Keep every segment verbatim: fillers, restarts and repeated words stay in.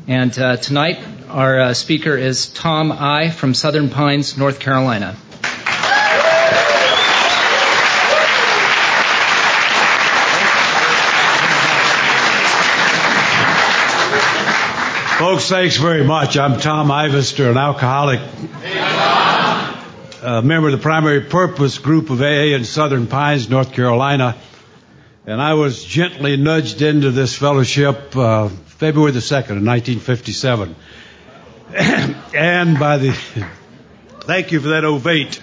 And uh, tonight, our uh, speaker is Tom I. from Southern Pines, North Carolina. Folks, thanks very much. I'm Tom Ivester, an alcoholic, a member of the Primary Purpose Group of A A in Southern Pines, North Carolina. And I was gently nudged into this fellowship uh, February the second of nineteen fifty-seven. And by the... Thank you for that ovate.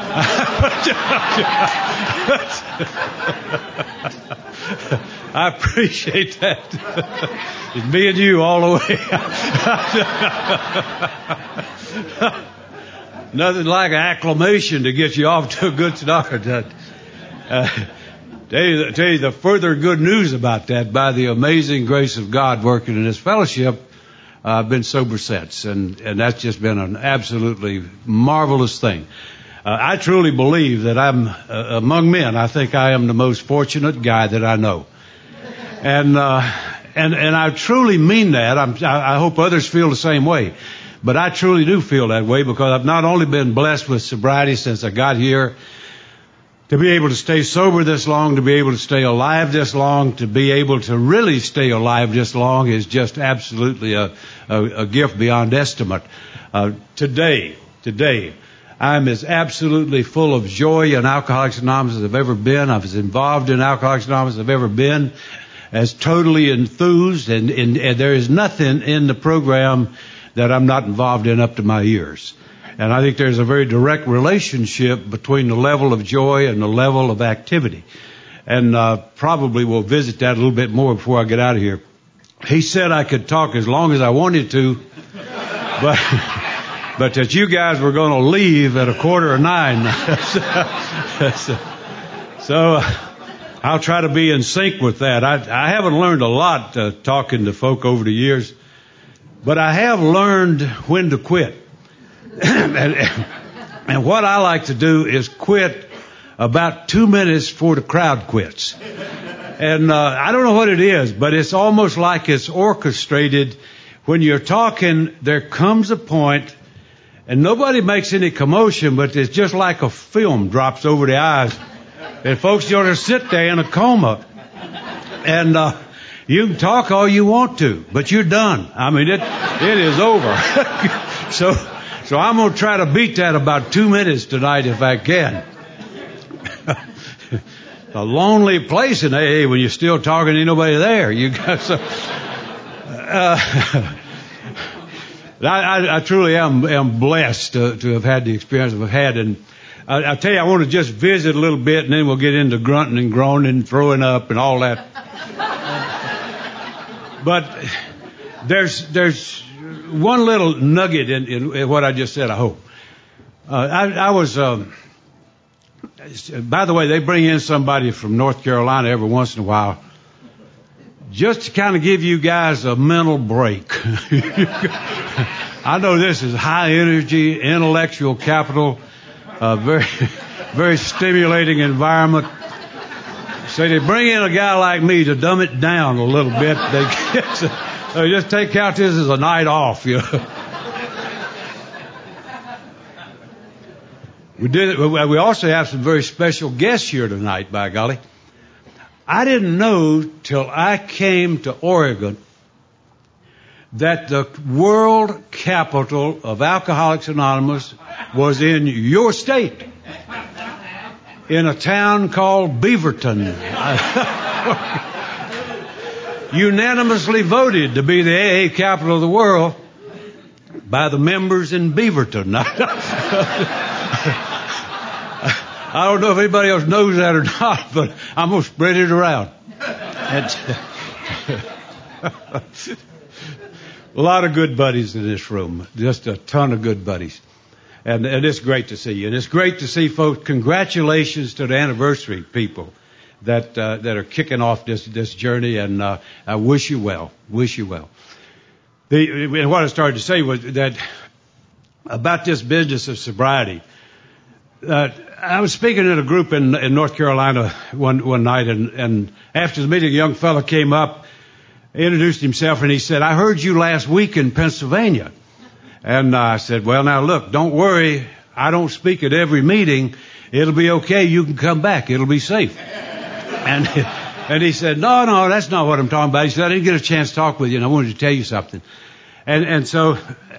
I appreciate that. It's me and you all the way. Nothing like an acclamation to get you off to a good start. Uh, tell, you, tell you the further good news about that, by the amazing grace of God working in this fellowship, uh, I've been sober since, and, and that's just been an absolutely marvelous thing. Uh, I truly believe that I'm, uh, among men, I think I am the most fortunate guy that I know. And, uh, and, and I truly mean that. I'm, I, I hope others feel the same way. But I truly do feel that way because I've not only been blessed with sobriety since I got here, to be able to stay sober this long, to be able to stay alive this long, to be able to really stay alive this long is just absolutely a, a, a gift beyond estimate. Uh, today, today, I'm as absolutely full of joy in Alcoholics Anonymous as I've ever been. I'm as involved in Alcoholics Anonymous as I've ever been, as totally enthused, and, and, and there is nothing in the program that I'm not involved in up to my ears. And I think there's a very direct relationship between the level of joy and the level of activity. And uh, probably we'll visit that a little bit more before I get out of here. He said I could talk as long as I wanted to, but but that you guys were going to leave at a quarter of nine. so, so I'll try to be in sync with that. I, I haven't learned a lot uh, talking to folk over the years, but I have learned when to quit. and, and what I like to do is quit about two minutes before the crowd quits. And uh, I don't know what it is, but it's almost like it's orchestrated. When you're talking, there comes a point, and nobody makes any commotion, but it's just like a film drops over the eyes. And folks, you ought to sit there in a coma. And uh, you can talk all you want to, but you're done. I mean, it it is over. so... So I'm going to try to beat that about two minutes tonight if I can. A lonely place in A A when you're still talking, ain't nobody there. You got some, uh, I, I, I truly am, am blessed to, to have had the experience I've had. And I, I tell you, I want to just visit a little bit, and then we'll get into grunting and groaning and throwing up and all that. But there's, there's, one little nugget in, in, in what I just said, I hope. Uh, I, I was, um, by the way, they bring in somebody from North Carolina every once in a while just to kind of give you guys a mental break. I know this is high energy, intellectual capital, a very, very stimulating environment. So they bring in a guy like me to dumb it down a little bit. They get So just take out this as a night off, you know. We did. We also have some very special guests here tonight, by golly. I didn't know till I came to Oregon that the world capital of Alcoholics Anonymous was in your state, in a town called Beaverton. Unanimously voted to be the A A capital of the world by the members in Beaverton. I don't know if anybody else knows that or not, but I'm going to spread it around. A lot of good buddies in this room, just a ton of good buddies. And, and it's great to see you. And it's great to see folks. Congratulations to the anniversary people that uh, that are kicking off this this journey, and uh, I wish you well. Wish you well. The, and what I started to say was that about this business of sobriety. Uh, I was speaking at a group in, in North Carolina one one night, and, and after the meeting, a young fellow came up, He introduced himself and he said, I heard you last week in Pennsylvania. And I said, well, now look, don't worry. I don't speak at every meeting. It'll be okay. You can come back. It'll be safe. And, and he said, no, no, that's not what I'm talking about. He said, I didn't get a chance to talk with you and I wanted to tell you something. And, and so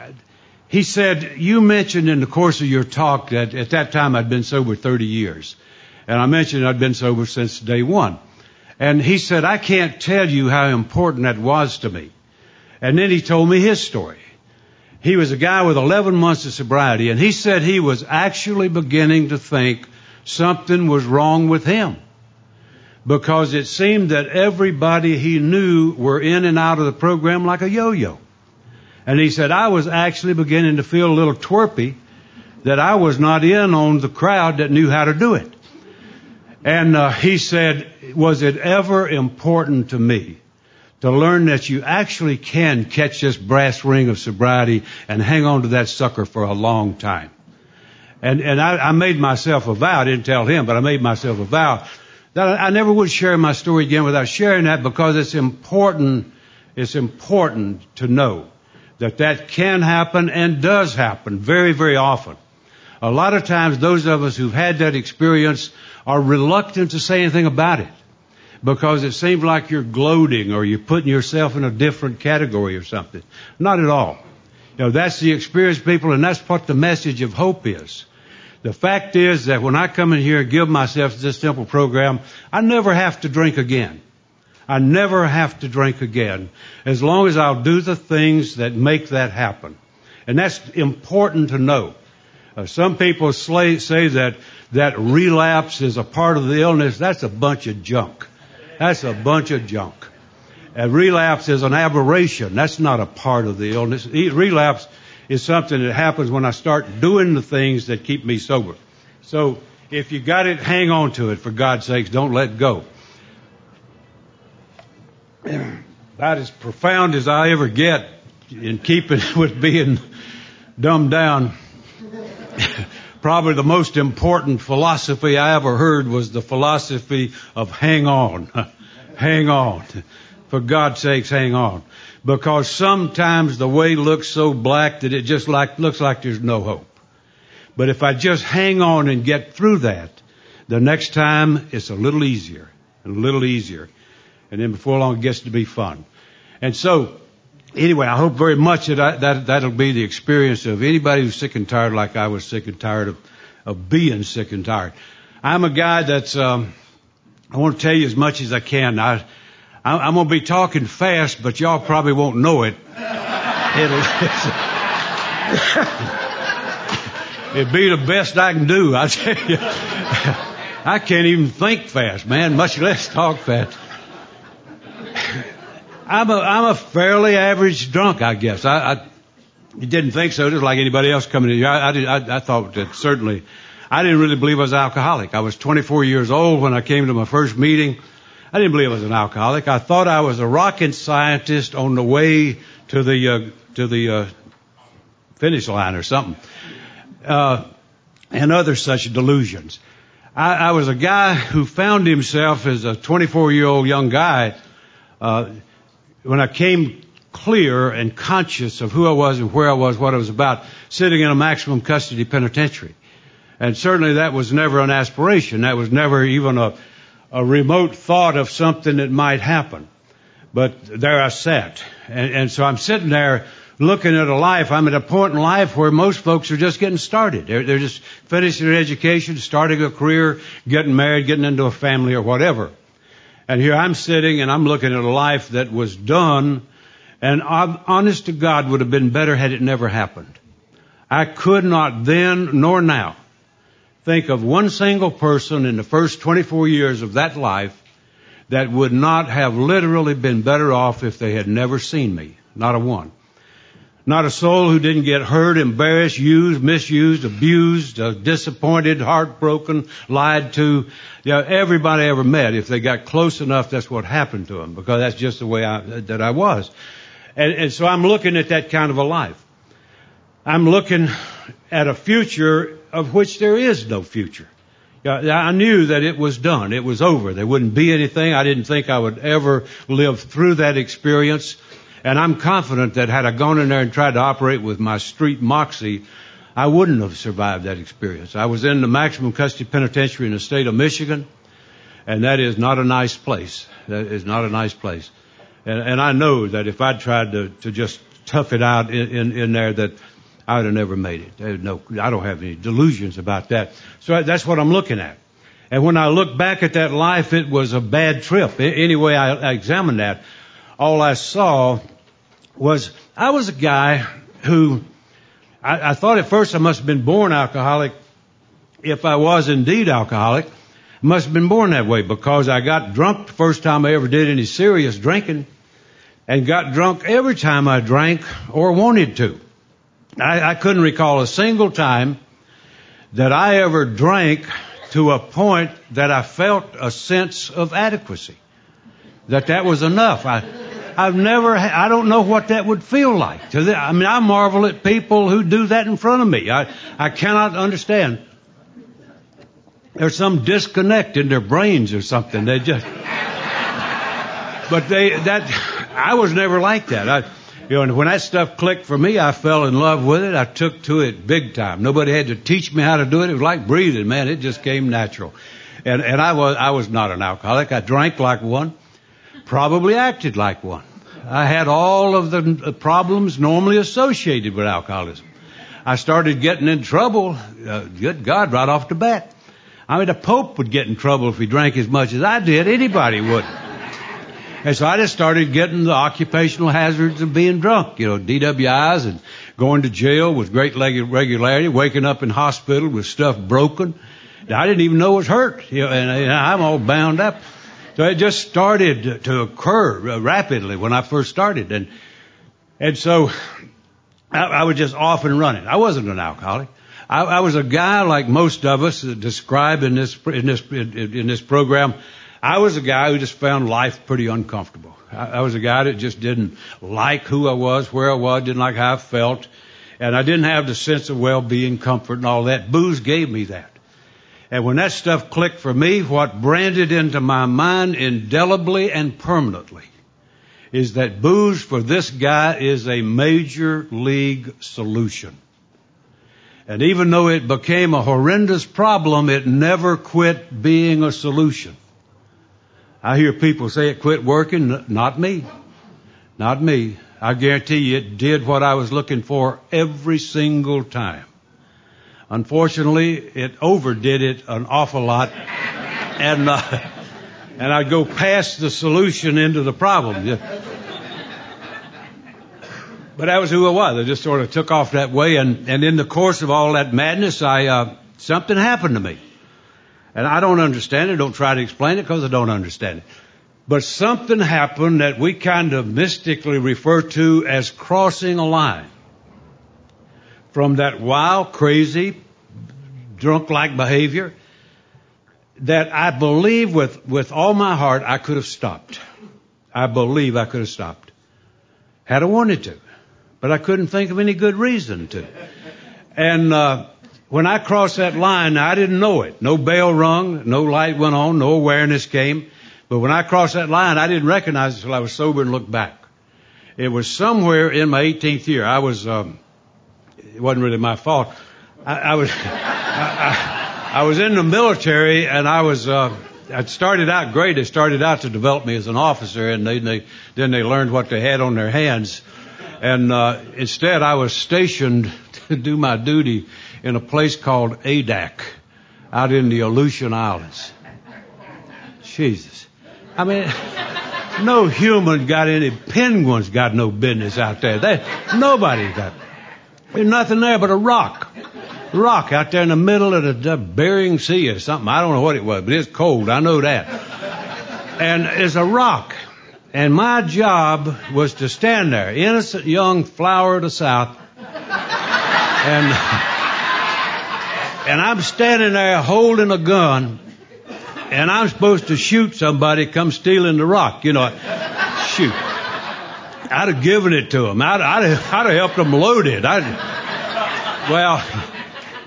he said, you mentioned in the course of your talk that at that time I'd been sober thirty years. And I mentioned I'd been sober since day one. And he said, I can't tell you how important that was to me. And then he told me his story. He was a guy with eleven months of sobriety, and he said he was actually beginning to think something was wrong with him because it seemed that everybody he knew were in and out of the program like a yo-yo. And he said, I was actually beginning to feel a little twerpy that I was not in on the crowd that knew how to do it. And uh, he said, was it ever important to me to learn that you actually can catch this brass ring of sobriety and hang on to that sucker for a long time? And and I, I made myself a vow. I didn't tell him, but I made myself a vow that I, I never would share my story again without sharing that, because it's important, it's important to know that that can happen and does happen very, very often. A lot of times those of us who've had that experience are reluctant to say anything about it because it seems like you're gloating or you're putting yourself in a different category or something. Not at all. You know, that's the experience, people, and that's what the message of hope is. The fact is that when I come in here and give myself to this simple program, I never have to drink again. I never have to drink again as long as I'll do the things that make that happen. And that's important to know. Uh, some people say, say that that relapse is a part of the illness. That's a bunch of junk. That's a bunch of junk. A relapse is an aberration. That's not a part of the illness. Relapse is something that happens when I start doing the things that keep me sober. So if you got it, hang on to it, for God's sakes. Don't let go. About as profound as I ever get in keeping with being dumbed down. Probably the most important philosophy I ever heard was the philosophy of hang on. Hang on. For God's sakes, hang on. Because sometimes the way looks so black that it just like looks like there's no hope. But if I just hang on and get through that, the next time it's a little easier, a little easier. And then before long it gets to be fun. And so, anyway, I hope very much that, I, that that'll be the experience of anybody who's sick and tired like I was sick and tired of, of being sick and tired. I'm a guy that's, um, I want to tell you as much as I can. I, I'm going to be talking fast, but y'all probably won't know it. It'll, it'll be the best I can do, I tell you. I can't even think fast, man, much less talk fast. I'm a, I'm a fairly average drunk, I guess. I, I didn't think so, just like anybody else coming in here. I, I, did, I, I thought that certainly, I didn't really believe I was an alcoholic. I was twenty-four years old when I came to my first meeting. I didn't believe I was an alcoholic. I thought I was a rocket scientist on the way to the, uh, to the, uh, finish line or something. Uh, and other such delusions. I, I was a guy who found himself as a twenty-four year old young guy, uh, when I came clear and conscious of who I was and where I was, what I was about, sitting in a maximum custody penitentiary. And certainly that was never an aspiration. That was never even a, a remote thought of something that might happen. But there I sat. And, and so I'm sitting there looking at a life. I'm at a point in life where most folks are just getting started. They're, they're just finishing their education, starting a career, getting married, getting into a family or whatever. And here I'm sitting and I'm looking at a life that was done, and I'm, honest to God, would have been better had it never happened. I could not then nor now think of one single person in the first twenty-four years of that life that would not have literally been better off if they had never seen me. Not a one. Not a soul who didn't get hurt, embarrassed, used, misused, abused, uh, disappointed, heartbroken, lied to. You know, everybody I ever met, if they got close enough, that's what happened to them, because that's just the way I, that I was. And, and so I'm looking at that kind of a life. I'm looking at a future of which there is no future. I knew that it was done. It was over. There wouldn't be anything. I didn't think I would ever live through that experience. And I'm confident that had I gone in there and tried to operate with my street moxie, I wouldn't have survived that experience. I was in the maximum custody penitentiary in the state of Michigan, and that is not a nice place. That is not a nice place. And, and I know that if I'd tried to, to just tough it out in, in, in there, that I would have never made it. There's no, I don't have any delusions about that. So that's what I'm looking at. And when I look back at that life, it was a bad trip. Anyway, I, I examined that. All I saw was I was a guy who I, I thought at first I must have been born alcoholic. If I was indeed alcoholic, I must have been born that way because I got drunk the first time I ever did any serious drinking and got drunk every time I drank or wanted to. I, I couldn't recall a single time that I ever drank to a point that I felt a sense of adequacy, that that was enough. I, I've never, I don't know what that would feel like. I mean, I marvel at people who do that in front of me. I, I cannot understand. There's some disconnect in their brains or something. They just, but they, that, I was never like that. I, You know, and when that stuff clicked for me, I fell in love with it. I took to it big time. Nobody had to teach me how to do it. It was like breathing, man. It just came natural. And, and I was, I was not an alcoholic. I drank like one, probably acted like one. I had all of the problems normally associated with alcoholism. I started getting in trouble, uh, good God, right off the bat. I mean, the Pope would get in trouble if he drank as much as I did. Anybody would. And so I just started getting the occupational hazards of being drunk, you know, D W Is and going to jail with great regularity, waking up in hospital with stuff broken. I didn't even know it was hurt, you know, and, and I'm all bound up. So it just started to occur rapidly when I first started. And, and so I, I was just off and running. I wasn't an alcoholic. I, I was a guy like most of us described in this, in this, in, in this program. I was a guy who just found life pretty uncomfortable. I, I was a guy that just didn't like who I was, where I was, didn't like how I felt, and I didn't have the sense of well-being, comfort, and all that. Booze gave me that. And when that stuff clicked for me, what branded into my mind indelibly and permanently is that booze for this guy is a major league solution. And even though it became a horrendous problem, it never quit being a solution. I hear people say it quit working. Not me. Not me. I guarantee you it did what I was looking for every single time. Unfortunately, it overdid it an awful lot. And, uh, and I'd go past the solution into the problem. But that was who I was. I just sort of took off that way. And, and in the course of all that madness, I, uh, something happened to me. And I don't understand it. Don't try to explain it because I don't understand it. But something happened that we kind of mystically refer to as crossing a line. From that wild, crazy, drunk-like behavior that I believe with, with all my heart I could have stopped. I believe I could have stopped. Had I wanted to. But I couldn't think of any good reason to. And, uh, when I crossed that line, I didn't know it. No bell rung, no light went on, no awareness came. But when I crossed that line, I didn't recognize it until I was sober and looked back. It was somewhere in my eighteenth year. I was, um, it wasn't really my fault. I, I was, I, I, I was in the military and I was, uh, I'd started out great. They started out to develop me as an officer and they, they then they learned what they had on their hands. And, uh, instead I was stationed to do my duty in a place called Adak, out in the Aleutian Islands. Jesus. I mean, no human got any, penguins got no business out there. They, nobody got, there's nothing there but a rock. Rock out there in the middle of the, the Bering Sea or something. I don't know what it was, but it's cold. I know that. And it's a rock. And my job was to stand there, innocent young flower of the South, and and I'm standing there holding a gun, and I'm supposed to shoot somebody come stealing the rock. You know, shoot. I'd have given it to them. I'd, I'd, have, I'd have helped them load it. I'd, well,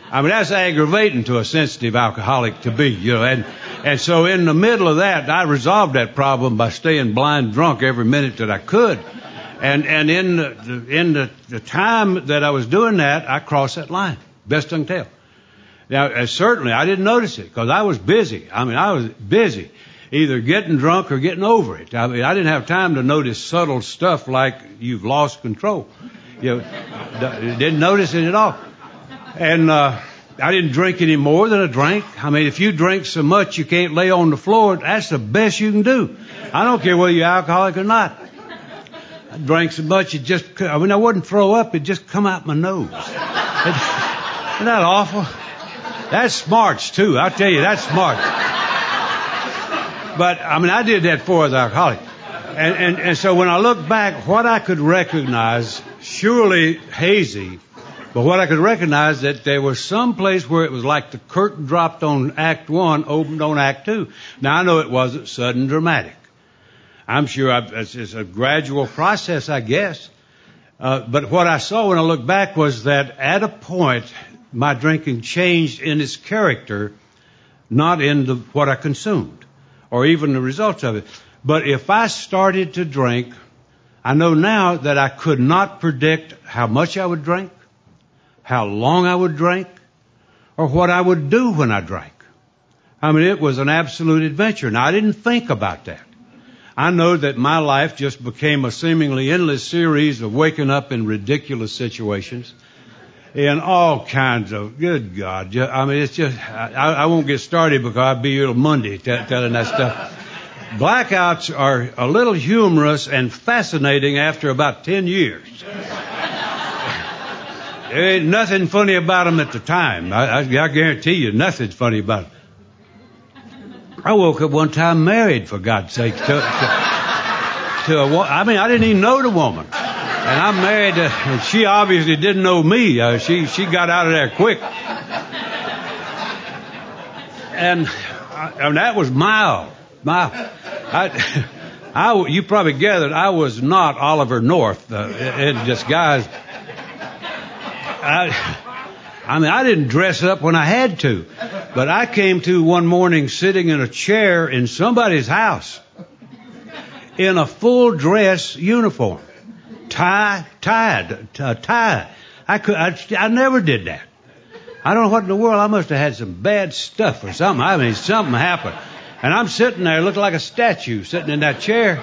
I mean, that's aggravating to a sensitive alcoholic to be, you know. And, and so in the middle of that, I resolved that problem by staying blind drunk every minute that I could. And, and in the, in the, the time that I was doing that, I crossed that line. Best I can tell. Now, uh, certainly I didn't notice it because I was busy. I mean, I was busy either getting drunk or getting over it. I mean, I didn't have time to notice subtle stuff like you've lost control. You know, didn't notice it at all. And uh, I didn't drink any more than I drank. I mean, if you drink so much you can't lay on the floor, that's the best you can do. I don't care whether you're alcoholic or not. I drank so much it just, I mean, I wouldn't throw up, it just come out my nose. Isn't that awful? That's smarts, too. I'll tell you, that's smart. But, I mean, I did that for the alcoholic. And, and, and so when I look back, what I could recognize, surely hazy, but what I could recognize that there was some place where it was like the curtain dropped on Act One, opened on Act Two. Now, I know it wasn't sudden dramatic. I'm sure I, it's, it's a gradual process, I guess. Uh, but what I saw when I looked back was that at a point, my drinking changed in its character, not in the, what I consumed, or even the results of it. But if I started to drink, I know now that I could not predict how much I would drink, how long I would drink, or what I would do when I drank. I mean, it was an absolute adventure. Now, I didn't think about that. I know that my life just became a seemingly endless series of waking up in ridiculous situations in all kinds of, good God. I mean, it's just, I, I won't get started because I'll be here Monday t- telling that stuff. Blackouts are a little humorous and fascinating after about ten years. There ain't nothing funny about them at the time. I, I, I guarantee you nothing's funny about them. I woke up one time married, for God's sake, to, to, to a woman. I mean, I didn't even know the woman. And I'm married to, and she obviously didn't know me. Uh, she, she got out of there quick. And, I, and that was mild. mild. I, I, you probably gathered I was not Oliver North uh, in disguise. I, I mean, I didn't dress up when I had to, but I came to one morning sitting in a chair in somebody's house in a full dress uniform, tie, tied, uh, tie. I could, I, I never did that. I don't know what in the world. I must have had some bad stuff or something. I mean, something happened, and I'm sitting there looking like a statue sitting in that chair.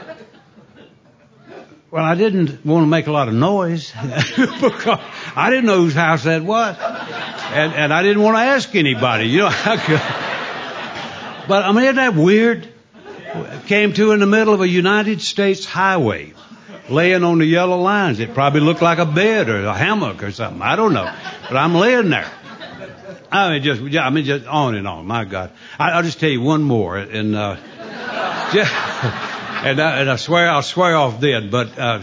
Well, I didn't want to make a lot of noise because I didn't know whose house that was. And, and I didn't want to ask anybody, you know. I could. But, I mean, isn't that weird? Came to in the middle of a United States highway, laying on the yellow lines. It probably looked like a bed or a hammock or something. I don't know. But I'm laying there. I mean, just, I mean, just on and on. My God. I, I'll just tell you one more. And, uh, just, And I, and I swear, I'll swear off then, but, uh,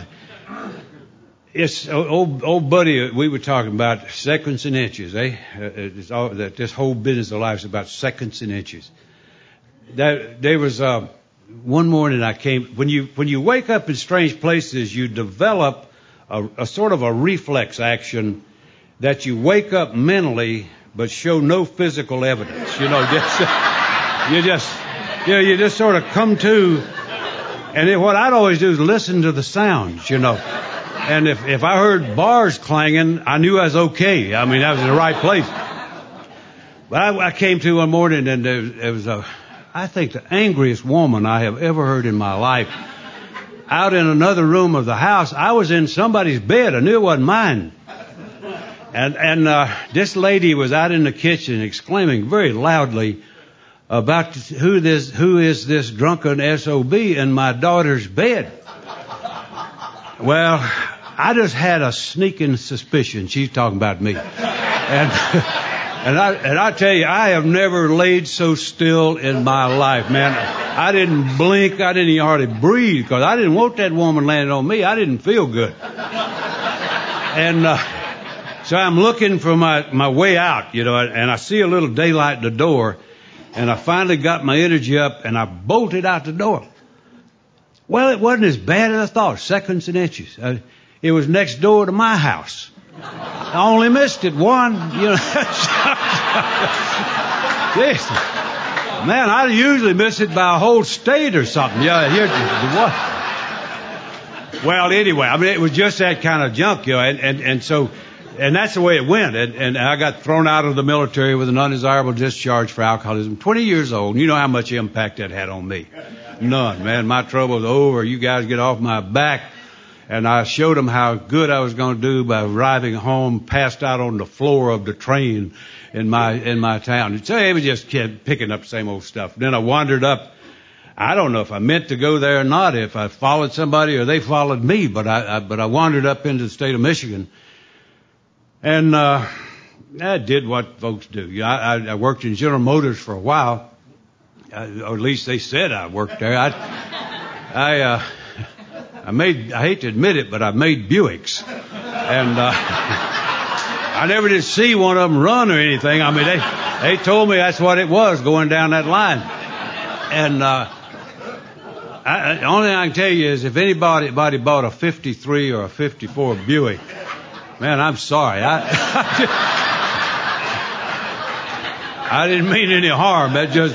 it's, old, old buddy, we were talking about seconds and inches, eh? It's all, that this whole business of life is about seconds and inches. That, there was, uh, one morning I came, when you, when you wake up in strange places, you develop a, a sort of a reflex action that you wake up mentally, but show no physical evidence. You know, just, you just, you know, you just sort of come to. And then what I'd always do is listen to the sounds, you know. And if, if I heard bars clanging, I knew I was okay. I mean, I was in the right place. But I, I came to one morning and there, there was a, I think the angriest woman I have ever heard in my life. Out in another room of the house, I was in somebody's bed. I knew it wasn't mine. And, and, uh, this lady was out in the kitchen exclaiming very loudly about who this, who is this drunken S O B in my daughter's bed. Well, I just had a sneaking suspicion she's talking about me. And, and I, and I tell you, I have never laid so still in my life, man. I didn't blink. I didn't even hardly breathe because I didn't want that woman landing on me. I didn't feel good. And, uh, so I'm looking for my, my way out, you know, and I see a little daylight in the door. And I finally got my energy up, and I bolted out the door. Well, it wasn't as bad as I thought, seconds and inches. Uh, it was next door to my house. I only missed it one, you know. Listen, man, I usually miss it by a whole state or something. Yeah, here, what? Well, anyway, I mean, it was just that kind of junk, you know, and, and, and so, and that's the way it went. And, and I got thrown out of the military with an undesirable discharge for alcoholism. twenty years old. And you know how much impact that had on me. None, man. My trouble's over. You guys get off my back. And I showed them how good I was going to do by arriving home, passed out on the floor of the train in my in my town. So it was just kept picking up the same old stuff. Then I wandered up. I don't know if I meant to go there or not, if I followed somebody or they followed me, but I, I but I wandered up into the state of Michigan, and uh, I did what folks do. I, I, I worked in General Motors for a while, I, or at least they said I worked there. I, I. Uh, I made, I hate to admit it, but I made Buicks. And, uh, I never did see one of them run or anything. I mean, they, they told me that's what it was going down that line. And, uh, I, the only thing I can tell you is if anybody, anybody bought a fifty-three or a fifty-four Buick, man, I'm sorry. I, I didn't mean any harm. That just,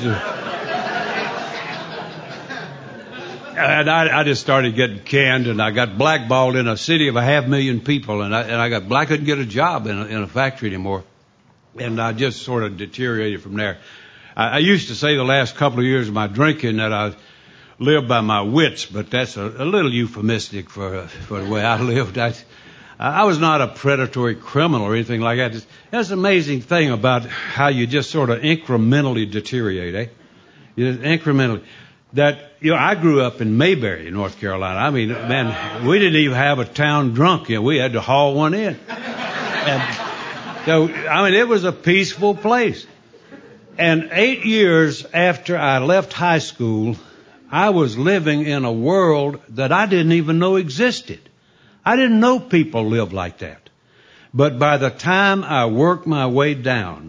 And I, I just started getting canned, and I got blackballed in a city of a half million people, and I, and I got, I couldn't get a job in a, in a factory anymore, and I just sort of deteriorated from there. I, I used to say the last couple of years of my drinking that I lived by my wits, but that's a, a little euphemistic for for the way I lived. I, I was not a predatory criminal or anything like that. It's, that's an amazing thing about how you just sort of incrementally deteriorate, eh? You just incrementally. That, you know, I grew up in Mayberry, North Carolina. I mean, man, we didn't even have a town drunk. You know, we had to haul one in. And so, I mean, it was a peaceful place. And eight years after I left high school, I was living in a world that I didn't even know existed. I didn't know people lived like that. But by the time I worked my way down,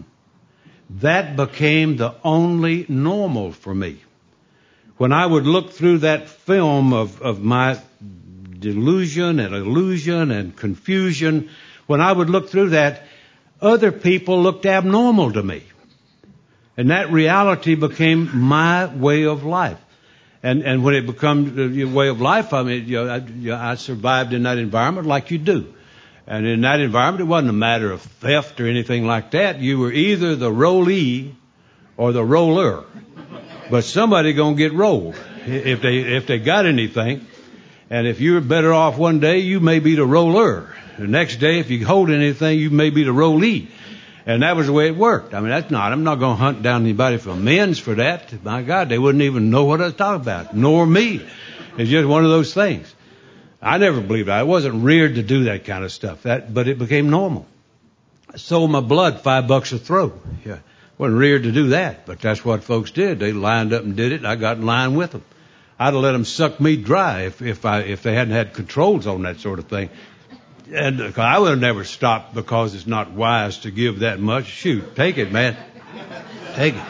that became the only normal for me. When I would look through that film of, of my delusion and illusion and confusion, when I would look through that, other people looked abnormal to me. And that reality became my way of life. And, and when it becomes your way of life, I mean, you know, I, you know, I survived in that environment like you do. And in that environment, it wasn't a matter of theft or anything like that. You were either the rollee or the roller. But somebody gonna get rolled if they if they got anything. And if you're better off one day, you may be the roller. The next day, if you hold anything, you may be the rollee. And that was the way it worked. I mean, that's not. I'm not gonna hunt down anybody for amends for that. My God, they wouldn't even know what I was talking about, nor me. It's just one of those things. I never believed it. I wasn't reared to do that kind of stuff. That, but it became normal. I sold my blood five bucks a throw. Yeah. Wasn't reared to do that, but that's what folks did. They lined up and did it, and I got in line with them. I'd have let them suck me dry if, if I, if they hadn't had controls on that sort of thing. And uh, I would have never stopped because it's not wise to give that much. Shoot, take it, man. Take it.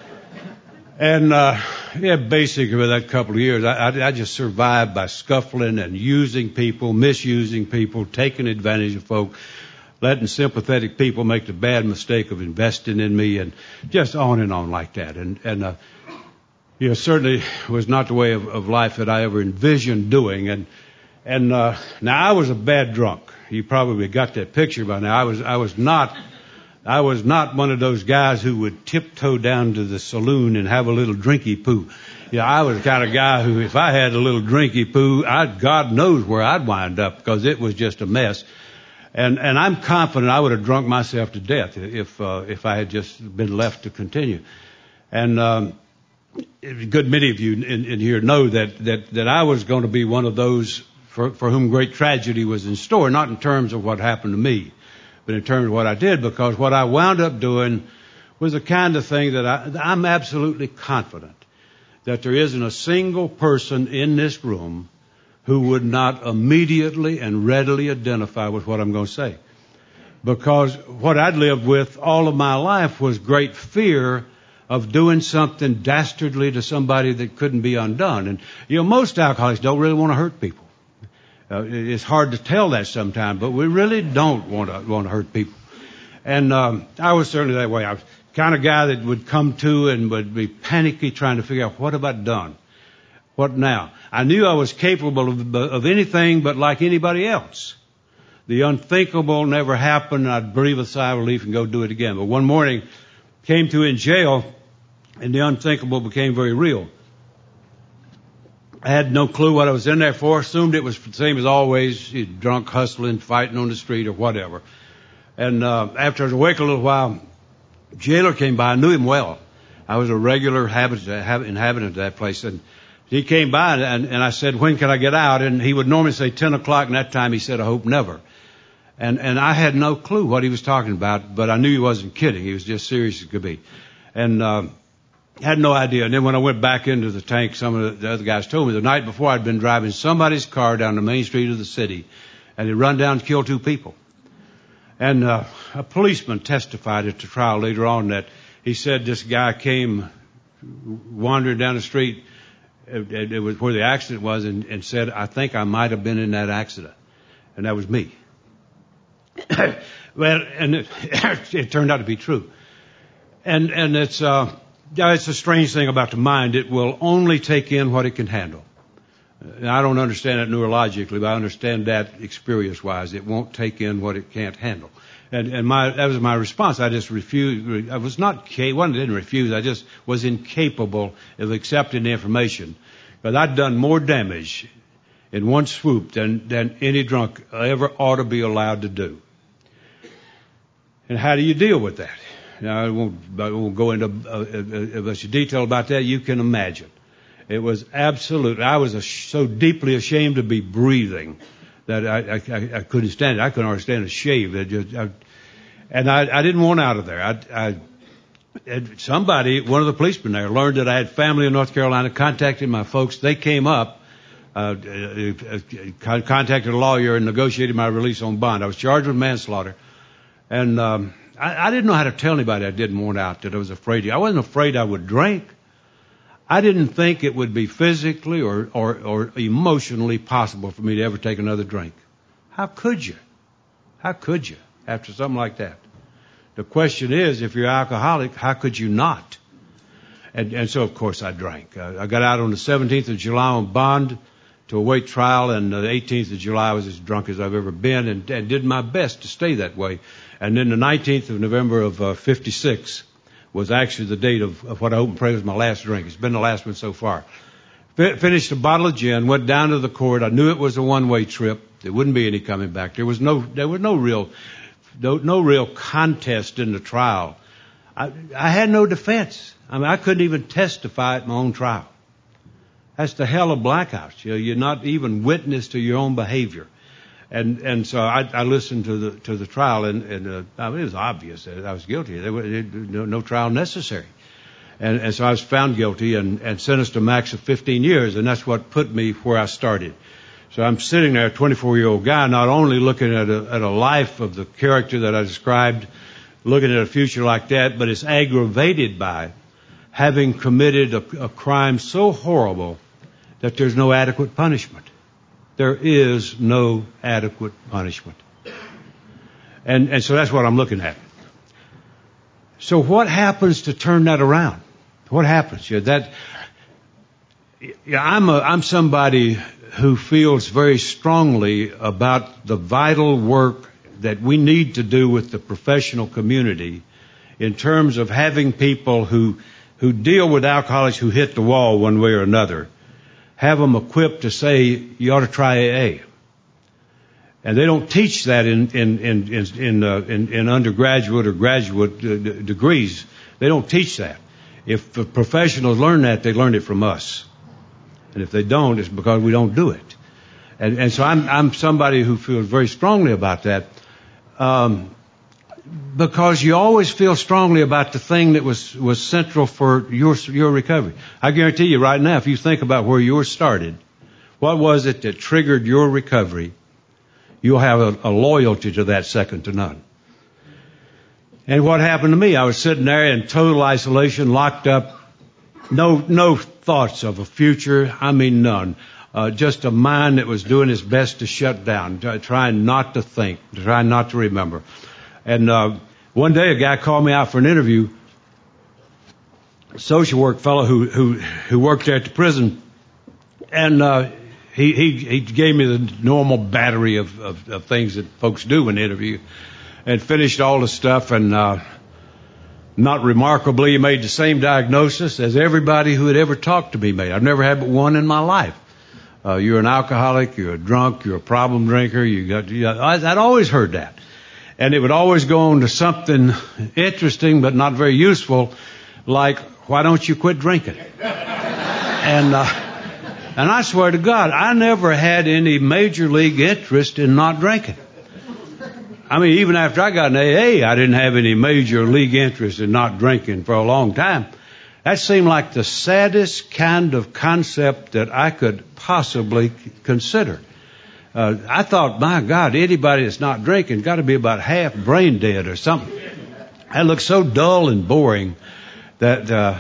And, uh, yeah, basically for that couple of years, I, I, I just survived by scuffling and using people, misusing people, taking advantage of folk, letting sympathetic people make the bad mistake of investing in me, and just on and on like that. And, and, uh, you know, certainly was not the way of, of life that I ever envisioned doing. And, and, uh, now I was a bad drunk. You probably got that picture by now. I was, I was not, I was not one of those guys who would tiptoe down to the saloon and have a little drinky poo. You know, I was the kind of guy who, if I had a little drinky poo, I'd, God knows where I'd wind up, because it was just a mess. And, and I'm confident I would have drunk myself to death if, uh, if I had just been left to continue. And, um, a good many of you in, in here know that, that, that I was going to be one of those for, for whom great tragedy was in store, not in terms of what happened to me, but in terms of what I did, because what I wound up doing was the kind of thing that I, I'm absolutely confident that there isn't a single person in this room who would not immediately and readily identify with what I'm going to say. Because what I'd lived with all of my life was great fear of doing something dastardly to somebody that couldn't be undone. And, you know, most alcoholics don't really want to hurt people. Uh, it's hard to tell that sometimes, but we really don't want to want to hurt people. And um, I was certainly that way. I was the kind of guy that would come to and would be panicky trying to figure out, what have I done? What now? I knew I was capable of, of anything but like anybody else. The unthinkable never happened. I'd breathe a sigh of relief and go do it again. But one morning, came to in jail, and the unthinkable became very real. I had no clue what I was in there for. Assumed it was the same as always, drunk, hustling, fighting on the street or whatever. And uh, after I was awake a little while, jailer came by. I knew him well. I was a regular habit, inhabitant of that place. And he came by, and, and I said, when can I get out? And he would normally say ten o'clock, and that time he said, I hope never. And and I had no clue what he was talking about, but I knew he wasn't kidding. He was just serious as could be. And uh, had no idea. And then when I went back into the tank, some of the other guys told me the night before I'd been driving somebody's car down the main street of the city, and he'd run down and killed two people. And uh, a policeman testified at the trial later on that he said this guy came wandering down the street, it, it was where the accident was, and, and said, I think I might have been in that accident. And that was me. Well, and it, it turned out to be true. And and it's uh, it's a strange thing about the mind. It will only take in what it can handle. And I don't understand it neurologically, but I understand that experience-wise. It won't take in what it can't handle. And and my that was my response. I just refused. I was not one didn't refuse. I just was incapable of accepting the information, because I'd done more damage in one swoop than than any drunk ever ought to be allowed to do. And how do you deal with that? Now, I won't, I won't go into a, a, a bunch of detail about that. You can imagine. It was absolute. I was a, so deeply ashamed to be breathing that I, I, I couldn't stand it. I couldn't understand a shave. It just, I, and I, I didn't want out of there. I, I, somebody, one of the policemen there, learned that I had family in North Carolina, contacted my folks. They came up, uh, uh, uh, contacted a lawyer and negotiated my release on bond. I was charged with manslaughter. And um, I, I didn't know how to tell anybody I didn't want out, that I was afraid. I wasn't afraid I would drink. I didn't think it would be physically or, or, or emotionally possible for me to ever take another drink. How could you? How could you after something like that? The question is, if you're alcoholic, how could you not? And, and so, of course, I drank. Uh, I got out on the seventeenth of July on bond to await trial, and the eighteenth of July I was as drunk as I've ever been, and, and did my best to stay that way. And then the nineteenth of November of uh, fifty-six was actually the date of, of what I hope and pray was my last drink. It's been the last one so far. F- finished a bottle of gin, went down to the court. I knew it was a one-way trip. There wouldn't be any coming back. There was no, there was no real, no, no real contest in the trial. I, I had no defense. I mean, I couldn't even testify at my own trial. That's the hell of blackouts. You know, you're not even witness to your own behavior. And and so I, I listened to the to the trial, and, and uh, I mean, it was obvious that I was guilty. There was no, no trial necessary. And, and so I was found guilty and, and sentenced to a max of fifteen years, and that's what put me where I started. So I'm sitting there, a twenty-four-year-old guy, not only looking at a, at a life of the character that I described, looking at a future like that, but it's aggravated by having committed a, a crime so horrible that there's no adequate punishment. There is no adequate punishment. And, and so that's what I'm looking at. So what happens to turn that around? What happens? Yeah, that, yeah, I'm a, I'm somebody who feels very strongly about the vital work that we need to do with the professional community in terms of having people who, who deal with alcoholics who hit the wall one way or another, have them equipped to say, you ought to try A A. And they don't teach that in in in in in, uh, in, in undergraduate or graduate uh, d- degrees. They don't teach that. If the professionals learn that, they learn it from us. And if they don't, it's because we don't do it. And and so I'm I'm somebody who feels very strongly about that. Um, Because you always feel strongly about the thing that was, was central for your your recovery. I guarantee you right now, if you think about where yours started, what was it that triggered your recovery, you'll have a, a loyalty to that second to none. And what happened to me? I was sitting there in total isolation, locked up, no no thoughts of a future. I mean, none. uh, just a mind that was doing its best to shut down, trying not to think, trying not to remember. And uh, one day a guy called me out for an interview, a social work fellow who who, who worked there at the prison, and uh, he, he he gave me the normal battery of, of, of things that folks do when they interview, and finished all the stuff, and uh, not remarkably, he made the same diagnosis as everybody who had ever talked to me made. I've never had but one in my life. Uh, you're an alcoholic, you're a drunk, you're a problem drinker, you got, you got I, I'd always heard that. And it would always go on to something interesting but not very useful, like, why don't you quit drinking? And, uh, and I swear to God, I never had any major league interest in not drinking. I mean, even after I got an A A, I didn't have any major league interest in not drinking for a long time. That seemed like the saddest kind of concept that I could possibly consider. Uh, I thought, my God, anybody that's not drinking got to be about half brain dead or something. That looked so dull and boring that, uh,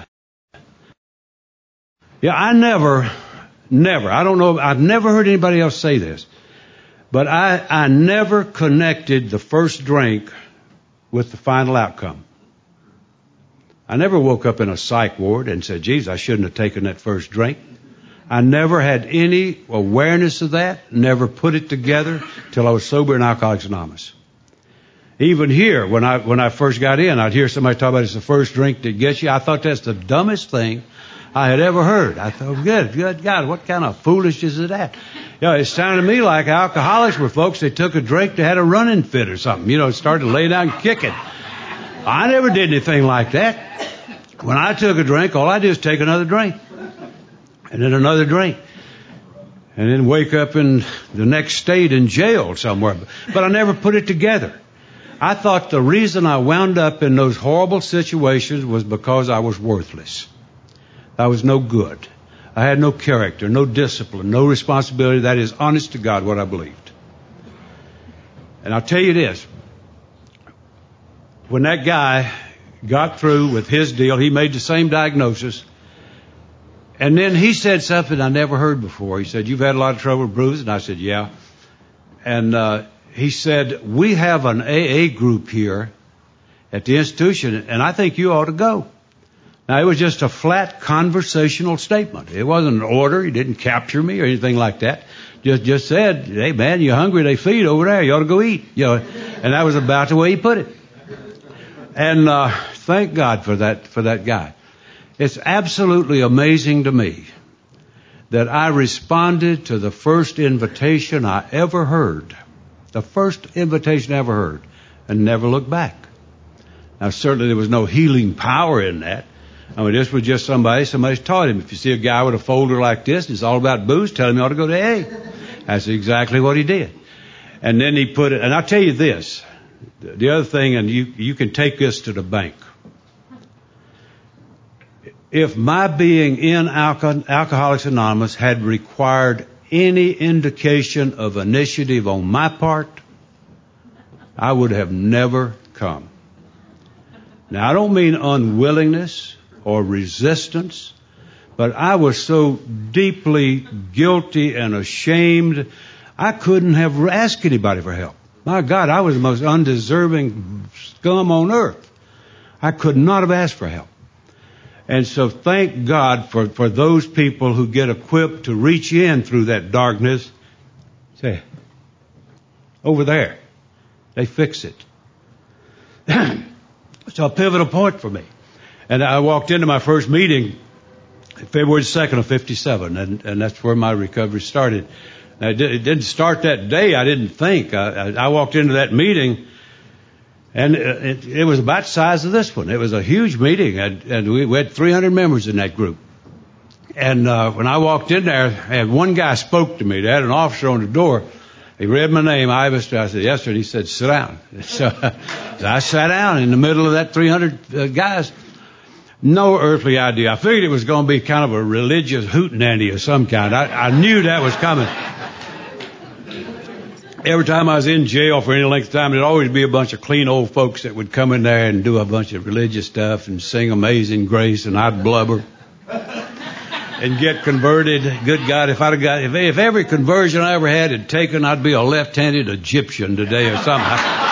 yeah, I never, never, I don't know, I've never heard anybody else say this, but I, I never connected the first drink with the final outcome. I never woke up in a psych ward and said, geez, I shouldn't have taken that first drink. I never had any awareness of that, never put it together till I was sober in Alcoholics Anonymous. Even here, when I when I first got in, I'd hear somebody talk about it's the first drink that gets you. I thought that's the dumbest thing I had ever heard. I thought, good, good God, what kind of foolishness is that? You know, it sounded to me like alcoholics were folks that took a drink, they had a running fit or something. You know, started to lay down and kicking. I never did anything like that. When I took a drink, all I did was take another drink. And then another drink. And then wake up in the next state in jail somewhere. But I never put it together. I thought the reason I wound up in those horrible situations was because I was worthless. I was no good. I had no character, no discipline, no responsibility. That is honest to God what I believed. And I'll tell you this. When that guy got through with his deal, he made the same diagnosis. And then he said something I never heard before. He said, you've had a lot of trouble, Bruce? And I said, yeah. And uh, he said, we have an A A group here at the institution, and I think you ought to go. Now, it was just a flat conversational statement. It wasn't an order. He didn't capture me or anything like that. Just just said, hey, man, you're hungry. They feed over there. You ought to go eat. You know, and that was about the way he put it. And uh, thank God for that for that guy. It's absolutely amazing to me that I responded to the first invitation I ever heard, the first invitation I ever heard, and never looked back. Now, certainly there was no healing power in that. I mean, this was just somebody, somebody's taught him. If you see a guy with a folder like this, and it's all about booze, tell him he ought to go to A A. That's exactly what he did. And then he put it, and I'll tell you this, the other thing, and you, you can take this to the bank. If my being in Alco- Alcoholics Anonymous had required any indication of initiative on my part, I would have never come. Now, I don't mean unwillingness or resistance, but I was so deeply guilty and ashamed, I couldn't have asked anybody for help. My God, I was the most undeserving scum on earth. I could not have asked for help. And so thank God for, for those people who get equipped to reach in through that darkness. Say, over there. They fix it. It's a pivotal point for me. And I walked into my first meeting February second of fifty-seven, and, and that's where my recovery started. Now, it, it didn't start that day, I didn't think. I, I, I walked into that meeting, and it, it was about the size of this one. It was a huge meeting, and, and we, we had three hundred members in that group. And uh, when I walked in there, and one guy spoke to me. They had an officer on the door. He read my name, Ivester. I said, yes, sir. And he said, sit down. So, so I sat down in the middle of that three hundred uh, guys. No earthly idea. I figured it was going to be kind of a religious hootenanny of some kind. I, I knew that was coming. Every time I was in jail for any length of time, there'd always be a bunch of clean old folks that would come in there and do a bunch of religious stuff and sing Amazing Grace, and I'd blubber. and get converted. Good God, if I'd have got, if, if every conversion I ever had had taken, I'd be a left-handed Egyptian today or something.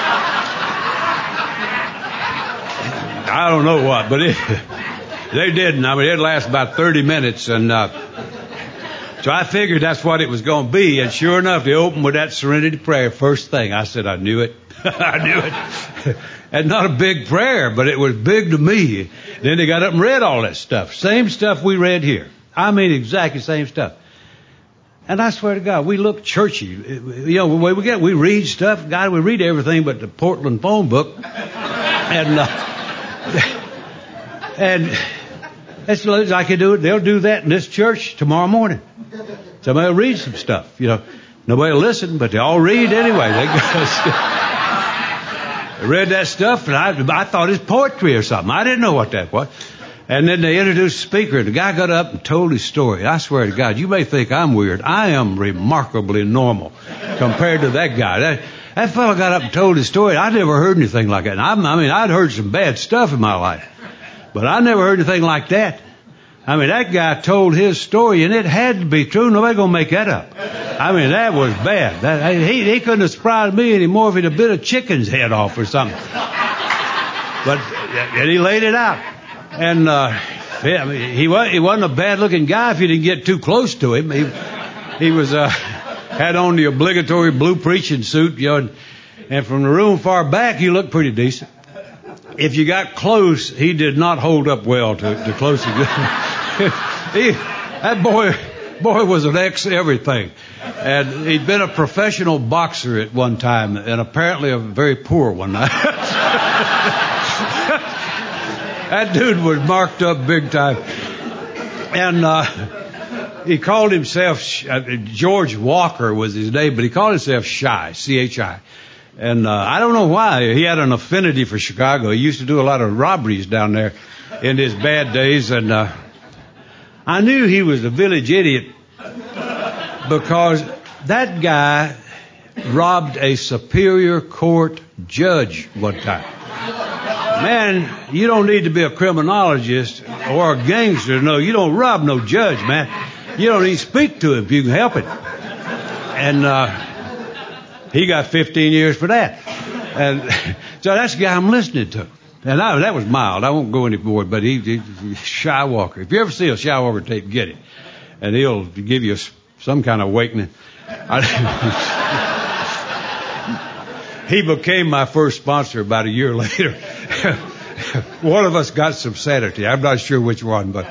I don't know what, but it, they didn't. I mean, it lasted about thirty minutes, and uh, so I figured that's what it was going to be. And sure enough, they opened with that serenity prayer. First thing, I said, I knew it. I knew it. And not a big prayer, but it was big to me. Then they got up and read all that stuff. Same stuff we read here. I mean, exactly the same stuff. And I swear to God, we look churchy. You know, the way we get, we read stuff. God, we read everything but the Portland phone book. And, uh, and it's like they do it. They'll do that in this church tomorrow morning. Somebody will read some stuff. You know, nobody will listen, but they all read anyway. They I read that stuff, and I, I thought it was poetry or something. I didn't know what that was. And then they introduced the speaker, and the guy got up and told his story. I swear to God, you may think I'm weird. I am remarkably normal compared to that guy. That, that fellow got up and told his story. I never heard anything like that. And I, I mean, I'd heard some bad stuff in my life, but I never heard anything like that. I mean, that guy told his story, and it had to be true. Nobody's going to make that up. I mean, that was bad. That, he, he couldn't have surprised me anymore if he'd have bit a chicken's head off or something. But and he laid it out. And uh, yeah, I mean, he, was, he wasn't a bad-looking guy if you didn't get too close to him. He, he was uh, had on the obligatory blue preaching suit, you know, and, and from the room far back, he looked pretty decent. If you got close, he did not hold up well to, to close. he, that boy, boy was an ex-everything. And he'd been a professional boxer at one time, and apparently a very poor one. That dude was marked up big time. And uh, he called himself, uh, George Walker was his name, but he called himself Chi, C H I. And uh, I don't know why. He had an affinity for Chicago. He used to do a lot of robberies down there in his bad days. And uh, I knew he was a village idiot because that guy robbed a Superior Court judge one time. Man, you don't need to be a criminologist or a gangster to know you don't rob no judge, man. You don't even speak to him if you can help it. And uh he got fifteen years for that. And so that's the guy I'm listening to. And I, that was mild. I won't go any more, but he, he, he Chi Walker. If you ever see a Chi Walker tape, get it. And he'll give you some kind of awakening. I, he became my first sponsor about a year later. One of us got some sanity. I'm not sure which one, but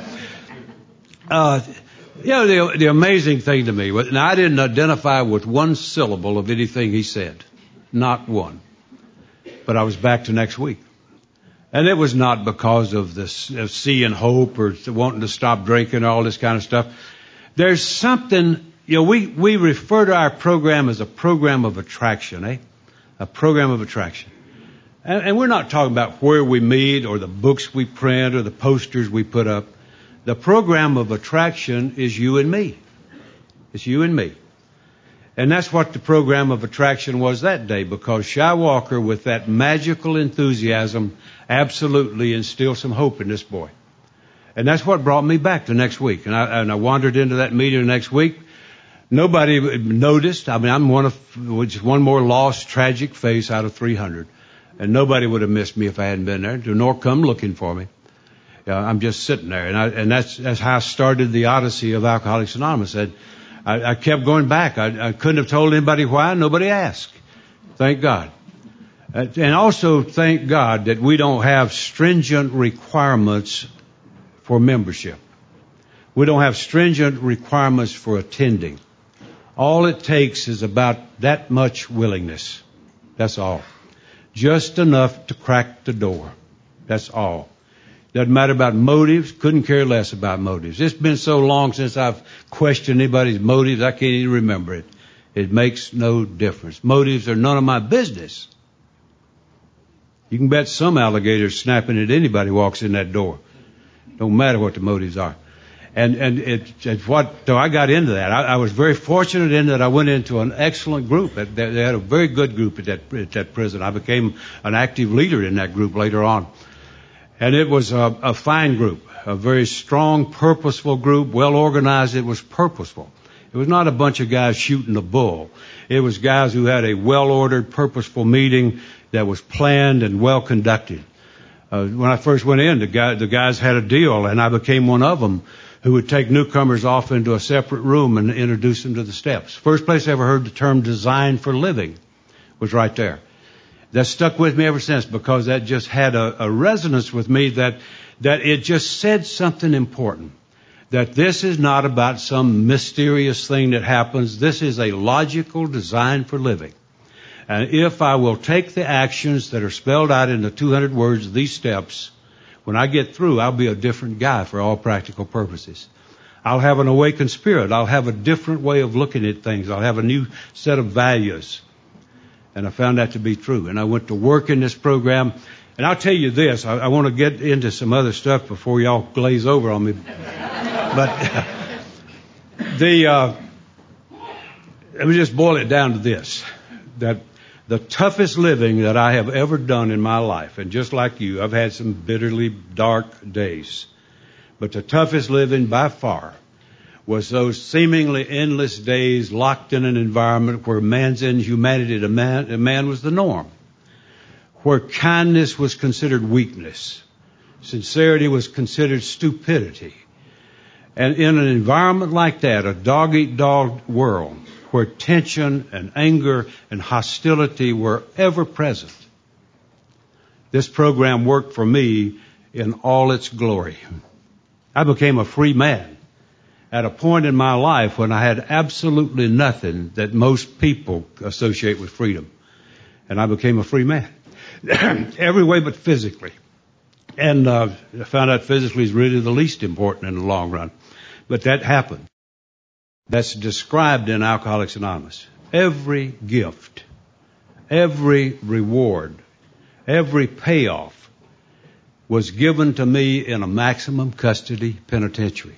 uh, you know, the, the amazing thing to me was, and I didn't identify with one syllable of anything he said, not one. But I was back to next week, and it was not because of this of seeing hope or wanting to stop drinking or all this kind of stuff. There's something, you know, we we refer to our program as a program of attraction, eh? A program of attraction. And, and we're not talking about where we meet or the books we print or the posters we put up. The program of attraction is you and me. It's you and me. And that's what the program of attraction was that day, because Chi Walker, with that magical enthusiasm, absolutely instilled some hope in this boy. And that's what brought me back the next week. And I, and I wandered into that meeting the next week. Nobody noticed. I mean, I'm one of, just one more lost, tragic face out of three hundred. And nobody would have missed me if I hadn't been there, nor come looking for me. Uh, I'm just sitting there. And, I, and that's, that's how I started the odyssey of Alcoholics Anonymous. I, I, I kept going back. I, I couldn't have told anybody why. Nobody asked. Thank God. Uh, and also thank God that we don't have stringent requirements for membership. We don't have stringent requirements for attending. All it takes is about that much willingness. That's all. Just enough to crack the door. That's all. Doesn't matter about motives. Couldn't care less about motives. It's been so long since I've questioned anybody's motives, I can't even remember it. It makes no difference. Motives are none of my business. You can bet some alligator's snapping at anybody who walks in that door. Don't matter what the motives are. And and it, it what so I got into that. I, I was very fortunate in that I went into an excellent group. They, they had a very good group at that at that prison. I became an active leader in that group later on, and it was a, a fine group. a very strong, purposeful group, well organized. It was purposeful. It was not a bunch of guys shooting the bull. It was guys who had a well-ordered, purposeful meeting that was planned and well conducted. Uh, when I first went in, the, guy, the guys had a deal, and I became one of them who would take newcomers off into a separate room and introduce them to the steps. First place I ever heard the term design for living was right there. That stuck with me ever since because that just had a, a resonance with me that, that it just said something important. That this is not about some mysterious thing that happens. This is a logical design for living. And if I will take the actions that are spelled out in the two hundred words of these steps, when I get through, I'll be a different guy for all practical purposes. I'll have an awakened spirit. I'll have a different way of looking at things. I'll have a new set of values. And I found that to be true. And I went to work in this program. And I'll tell you this, I, I want to get into some other stuff before y'all glaze over on me. But the uh, let me just boil it down to this, that the toughest living that I have ever done in my life, and just like you, I've had some bitterly dark days, but the toughest living by far was those seemingly endless days locked in an environment where man's inhumanity to man, to man was the norm, where kindness was considered weakness, sincerity was considered stupidity. And in an environment like that, a dog-eat-dog world, where tension and anger and hostility were ever present, this program worked for me in all its glory. I became a free man at a point in my life when I had absolutely nothing that most people associate with freedom. And I became a free man. Every way but physically. And uh, I found out physically is really the least important in the long run. But that happened. That's described in Alcoholics Anonymous. Every gift, every reward, every payoff was given to me in a maximum custody penitentiary.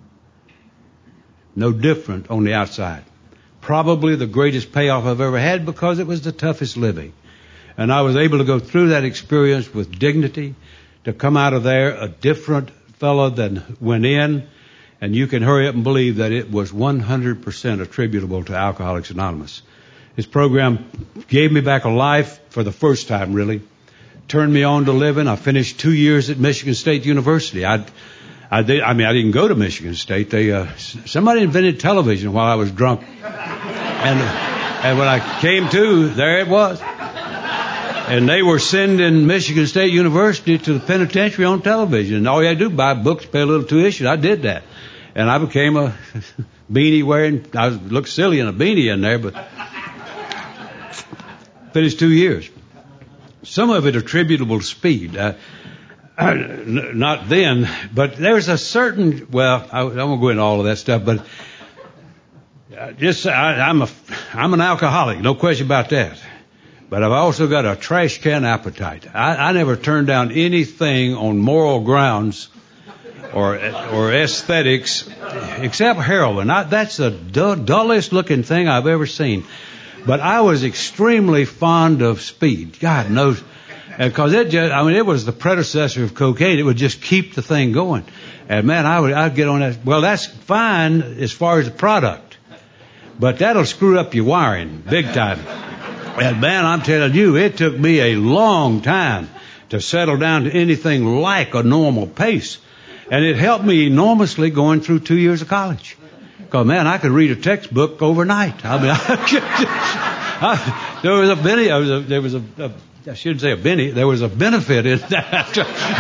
No different on the outside. Probably the greatest payoff I've ever had because it was the toughest living. And I was able to go through that experience with dignity, to come out of there a different fellow than went in. And you can hurry up and believe that it was one hundred percent attributable to Alcoholics Anonymous. This program gave me back a life for the first time, really. Turned me on to living. I finished two years at Michigan State University. I, I, did, I mean, I didn't go to Michigan State. They, uh, somebody invented television while I was drunk. And, and when I came to, there it was. And they were sending Michigan State University to the penitentiary on television. And all you had to do, buy books, pay a little tuition. I did that. And I became a beanie wearing, I looked silly in a beanie in there, but finished two years. Some of it attributable to speed. Uh, not then, but there's a certain, well, I, I won't go into all of that stuff, but just, I, I'm a, I'm an alcoholic, no question about that. But I've also got a trash can appetite. I, I never turn down anything on moral grounds or or aesthetics except heroin. I, that's the dull, dullest looking thing I've ever seen. But I was extremely fond of speed. God knows. Because it just, I mean, it was the predecessor of cocaine. It would just keep the thing going. And man, I would, I'd get on that. Well, that's fine as far as the product. But that'll screw up your wiring big time. And man, I'm telling you, it took me a long time to settle down to anything like a normal pace. And it helped me enormously going through two years of college. Because man, I could read a textbook overnight. I mean, I, I, there was a benefit. There was a, there was a, a I shouldn't say a benefit. There was a benefit in that.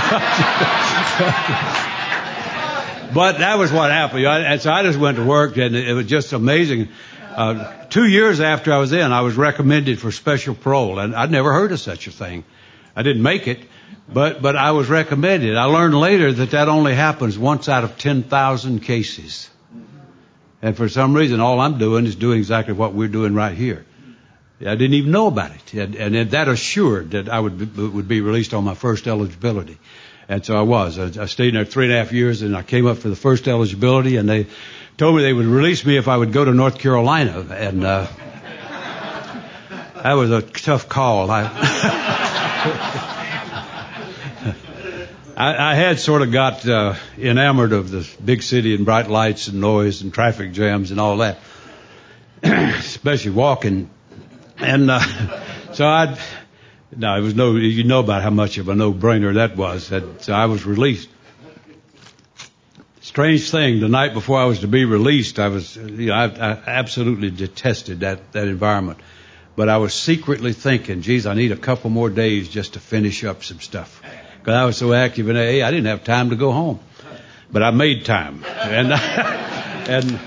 But that was what happened. And so I just went to work, and it was just amazing. Uh, two years after I was in, I was recommended for special parole, and I'd never heard of such a thing. I didn't make it, but but I was recommended. I learned later that that only happens once out of ten thousand cases. And for some reason, all I'm doing is doing exactly what we're doing right here. I didn't even know about it, and, and that assured that I would be, would be released on my first eligibility. And so I was. I, I stayed there three and a half years, and I came up for the first eligibility, and they told me they would release me if I would go to North Carolina, and uh, that was a tough call. I, I, I had sort of got uh, enamored of the big city and bright lights and noise and traffic jams and all that, especially walking. And uh, so I'd, no, it was no, you know about how much of a no-brainer that was. That, so I was released. Strange thing, the night before I was to be released, I was, you know, I, I absolutely detested that, that environment. But I was secretly thinking, geez, I need a couple more days just to finish up some stuff. Because I was so active in A A, I didn't have time to go home. But I made time. And, and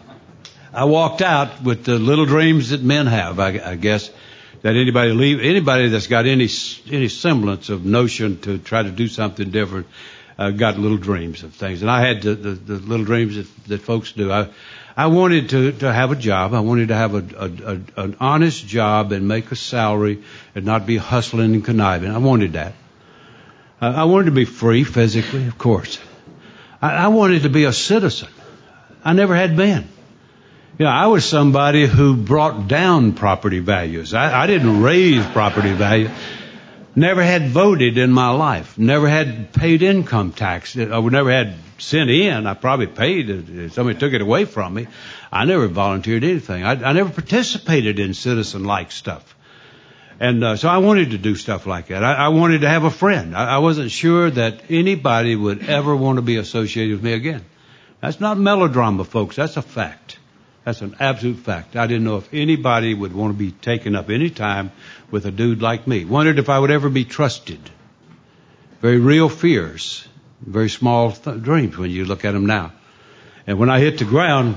I walked out with the little dreams that men have, I, I guess, that anybody leave, anybody that's got any, any semblance of notion to try to do something different, uh, got little dreams of things. And I had the, the, the little dreams that, that folks do. I, I wanted to, to have a job. I wanted to have a, a, a, an honest job and make a salary and not be hustling and conniving. I wanted that. Uh, I wanted to be free physically, of course. I, I wanted to be a citizen. I never had been. You know, I was somebody who brought down property values. I, I didn't raise property value. Never had voted in my life. Never had paid income tax. I never had sent in. I probably paid if somebody took it away from me. I never volunteered anything. I, I never participated in citizen-like stuff. And uh, so I wanted to do stuff like that. I, I wanted to have a friend. I, I wasn't sure that anybody would ever want to be associated with me again. That's not melodrama, folks. That's a fact. That's an absolute fact. I didn't know if anybody would want to be taken up any time with a dude like me. Wondered if I would ever be trusted. Very real fears. Very small th- dreams when you look at them now. And when I hit the ground,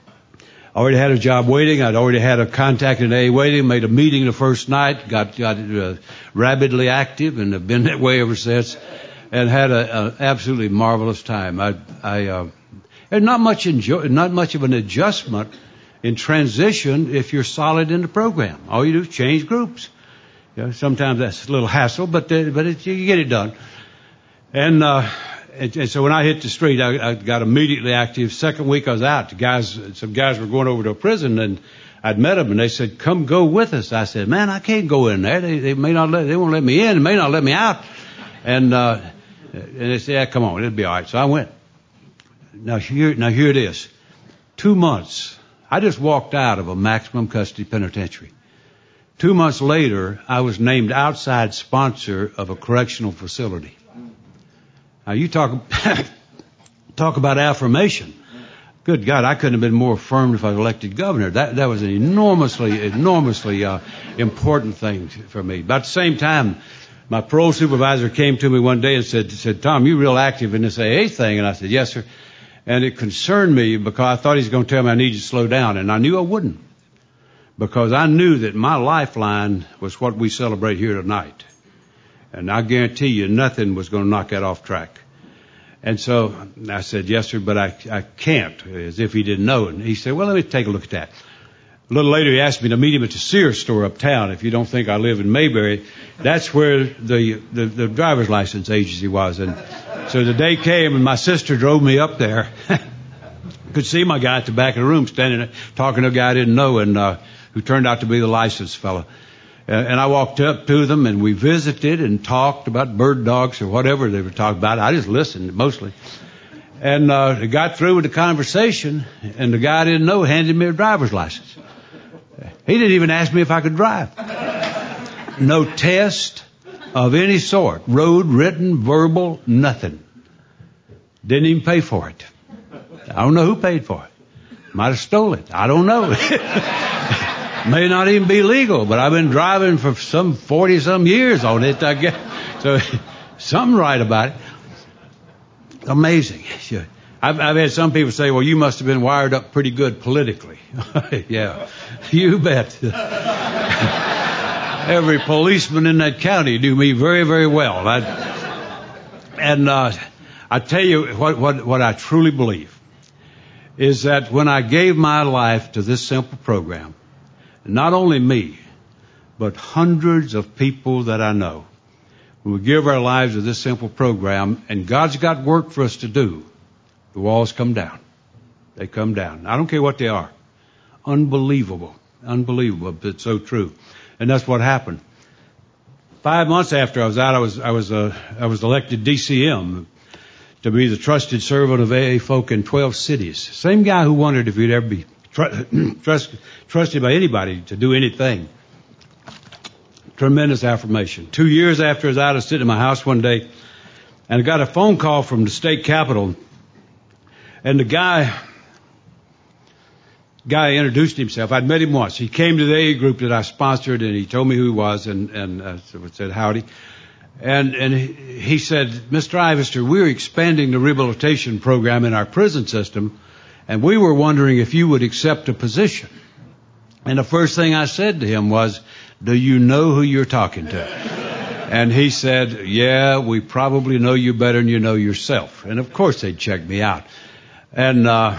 I already had a job waiting. I'd already had a contact in A A waiting, made a meeting the first night, got, got uh, rabidly active, and have been that way ever since, and had an absolutely marvelous time. I, I, uh, and not much enjoy, not much of an adjustment in transition if you're solid in the program. All you do is change groups. You know, sometimes that's a little hassle, but uh, but it, you get it done. And, uh, and, and so when I hit the street, I, I got immediately active. Second week I was out. The guys, some guys were going over to a prison, and I'd met them, and they said, "Come go with us." I said, "Man, I can't go in there. They, they may not let, they won't let me in. They may not let me out." And uh, and they said, "Yeah, come on, it'll be all right." So I went. Now here, now here it is. Two months. I just walked out of a maximum custody penitentiary. Two months later, I was named outside sponsor of a correctional facility. Now you talk, talk about affirmation. Good God, I couldn't have been more affirmed if I was elected governor. That, that was an enormously, enormously uh, important thing for me. But at the same time, my parole supervisor came to me one day and said, said, "Tom, you're real active in this A A thing." And I said, "Yes, sir." And it concerned me because I thought he was going to tell me I needed to slow down. And I knew I wouldn't. Because I knew that my lifeline was what we celebrate here tonight. And I guarantee you nothing was going to knock that off track. And so I said, "Yes, sir, but I, I can't," as if he didn't know. And he said, "Well, let me take a look at that." A little later, he asked me to meet him at the Sears store uptown. If you don't think I live in Mayberry, that's where the, the, the driver's license agency was. And so the day came, and my sister drove me up there. Could see my guy at the back of the room standing there talking to a guy I didn't know, and uh, who turned out to be the license fellow. And I walked up to them, and we visited and talked about bird dogs or whatever they were talking about. I just listened mostly. And uh, I got through with the conversation, and the guy I didn't know handed me a driver's license. He didn't even ask me if I could drive. No test of any sort. Road, written, verbal, nothing. Didn't even pay for it. I don't know who paid for it. Might have stole it. I don't know. May not even be legal, but I've been driving for some forty-some years on it, I guess. So something right about it. Amazing. I've, I've had some people say, "Well, you must have been wired up pretty good politically." Yeah, you bet. Every policeman in that county knew me very, very well. I, and uh, I tell you what, what, what I truly believe is that when I gave my life to this simple program, not only me, but hundreds of people that I know, when we give our lives to this simple program, and God's got work for us to do, the walls come down. They come down. I don't care what they are. Unbelievable. Unbelievable, but it's so true. And that's what happened. five months after I was out, I was I was uh, I was elected D C M to be the trusted servant of A A folk in twelve cities. Same guy who wondered if he'd ever be tr- trust, trusted by anybody to do anything. Tremendous affirmation. Two years after I was out, I was sitting in my house one day, and I got a phone call from the state capitol, and the guy. Guy introduced himself. I'd met him once. He came to the A A group that I sponsored, and he told me who he was, and, and uh, said howdy. And, and he said, Mister Ivester, we're expanding the rehabilitation program in our prison system, and we were wondering if you would accept a position. And the first thing I said to him was, do you know who you're talking to? And he said, yeah, we probably know you better than you know yourself. And of course they'd check me out. And, uh,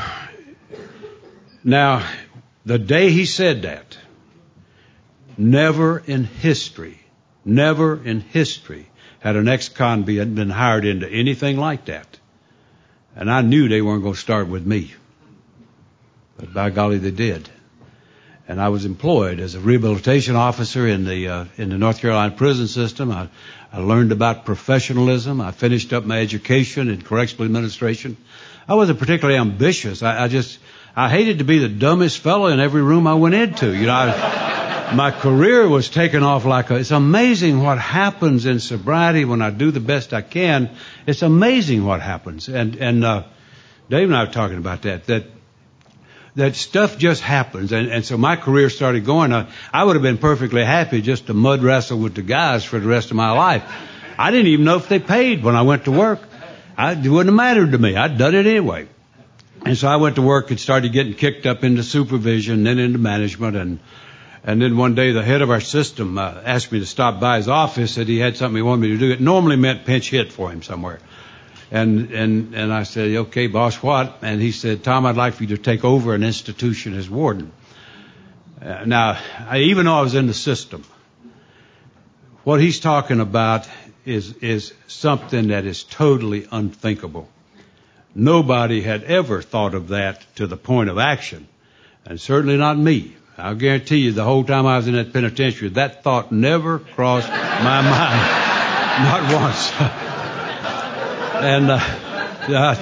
Now, the day he said that, never in history, never in history had an ex-con been hired into anything like that. And I knew they weren't going to start with me. But by golly, they did. And I was employed as a rehabilitation officer in the uh, in the North Carolina prison system. I, I learned about professionalism. I finished up my education in correctional administration. I wasn't particularly ambitious. I, I just... I hated to be the dumbest fellow in every room I went into. You know, I, my career was taken off like a, it's amazing what happens in sobriety when I do the best I can. It's amazing what happens. And, and, uh, Dave and I were talking about that, that, that stuff just happens. And, and so my career started going. I, I would have been perfectly happy just to mud wrestle with the guys for the rest of my life. I didn't even know if they paid when I went to work. I, it wouldn't have mattered to me. I'd done it anyway. And so I went to work and started getting kicked up into supervision, then into management, and and then one day the head of our system uh, asked me to stop by his office, said he had something he wanted me to do. It normally meant pinch hit for him somewhere. And and and I said, okay, boss, what? And he said, Tom, I'd like for you to take over an institution as warden. Uh, now, I, even though I was in the system, what he's talking about is is something that is totally unthinkable. Nobody had ever thought of that to the point of action, and certainly not me. I'll guarantee you the whole time I was in that penitentiary, that thought never crossed my mind. Not once. and uh, uh,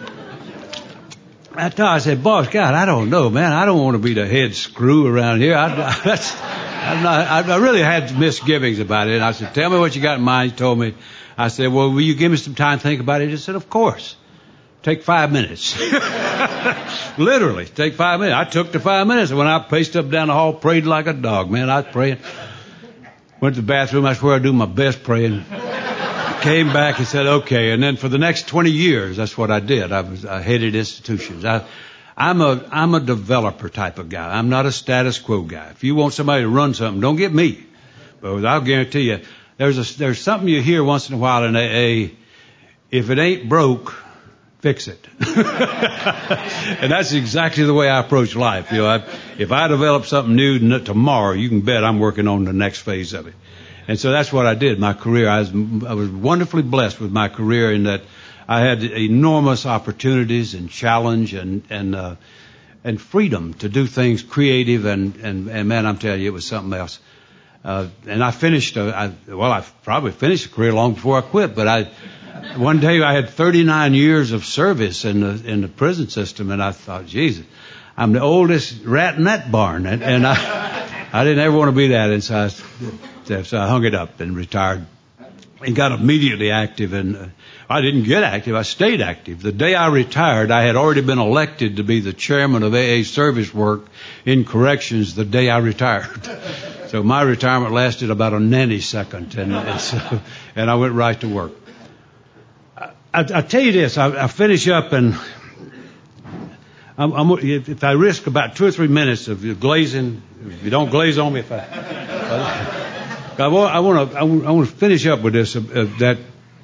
I thought, I said, boss, God, I don't know, man. I don't want to be the head screw around here. I, that's, I'm not, I, I really had misgivings about it. And I said, tell me what you got in mind. He told me. I said, well, will you give me some time to think about it? He said, of course. Take five minutes. Literally, take five minutes. I took the five minutes. And when I paced up down the hall, prayed like a dog, man. I was praying. Went to the bathroom. That's where I do my best praying. Came back and said, okay. And then for the next twenty years, that's what I did. I was, I headed institutions. I, I'm a, I'm a developer type of guy. I'm not a status quo guy. If you want somebody to run something, don't get me. But I'll guarantee you, there's a, there's something you hear once in a while in A A. If it ain't broke, fix it. And that's exactly the way I approach life. You know, I, if I develop something new tomorrow, you can bet I'm working on the next phase of it. And so that's what I did. My career, I was, I was wonderfully blessed with my career in that I had enormous opportunities and challenge and, and, uh, and freedom to do things creative. And, and, and man, I'm telling you, it was something else. Uh, and I finished, uh, I, well, I probably finished the career long before I quit, but I, one day I had thirty-nine years of service in the, in the prison system, and I thought, Jesus, I'm the oldest rat in that barn. And, and I, I didn't ever want to be that. And so I, so I hung it up and retired and got immediately active. And uh, I didn't get active. I stayed active. The day I retired, I had already been elected to be the chairman of A A service work in corrections the day I retired. So my retirement lasted about a nanosecond, and, and, so, and I went right to work. I, I tell you this, I, I finish up, and I'm, I'm, if I risk about two or three minutes of glazing, if you don't glaze on me, if I, I, I want, I want to, I want to finish up with this. Uh, that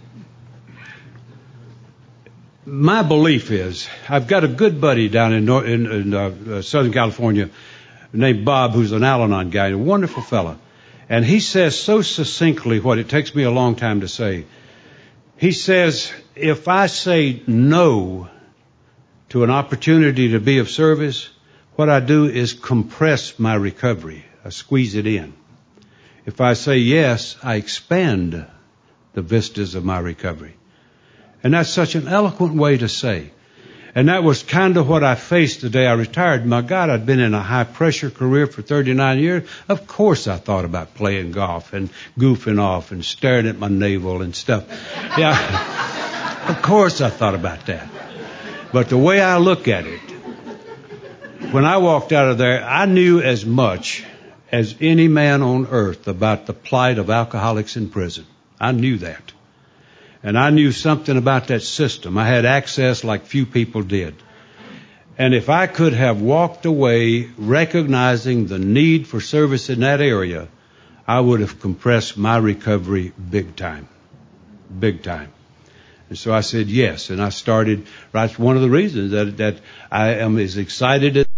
my belief is, I've got a good buddy down in, in, in uh, Southern California named Bob, who's an Al-Anon guy, a wonderful fellow, and he says so succinctly what it takes me a long time to say. He says, if I say no to an opportunity to be of service, what I do is compress my recovery. I squeeze it in. If I say yes, I expand the vistas of my recovery. And that's such an eloquent way to say. And that was kind of what I faced the day I retired. My God, I'd been in a high-pressure career for thirty-nine years. Of course I thought about playing golf and goofing off and staring at my navel and stuff. Yeah, of course I thought about that. But the way I look at it, when I walked out of there, I knew as much as any man on earth about the plight of alcoholics in prison. I knew that. And I knew something about that system. I had access like few people did. And if I could have walked away recognizing the need for service in that area, I would have compressed my recovery big time. Big time. And so I said yes. And I started, that's one of the reasons that, that I am as excited as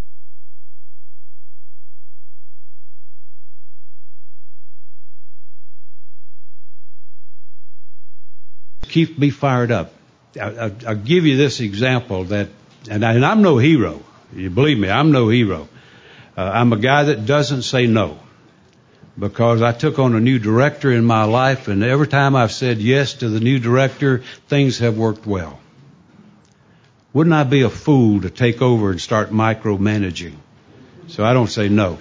keep me fired up. I, I, I'll give you this example that, and, I, and I'm no hero. You believe me, I'm no hero. Uh, I'm a guy that doesn't say no, because I took on a new director in my life, and every time I've said yes to the new director, things have worked well. Wouldn't I be a fool to take over and start micromanaging? So I don't say no.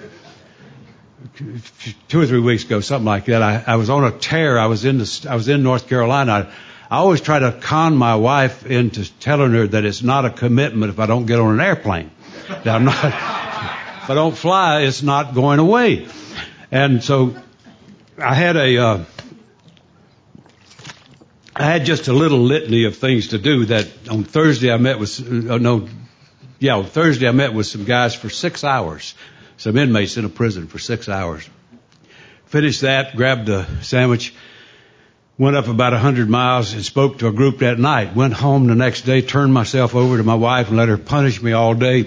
Two or three weeks ago, something like that, I, I was on a tear. I was in the, I was in North Carolina. I, I always try to con my wife into telling her that it's not a commitment if I don't get on an airplane. That I'm not, if I don't fly, it's not going away. And so I had a, uh, I had just a little litany of things to do. That on Thursday I met with, uh, no, yeah, on Thursday I met with some guys for six hours, some inmates in a prison for six hours. Finished that, grabbed a sandwich, went up about a hundred miles and spoke to a group that night. Went home the next day, turned myself over to my wife and let her punish me all day.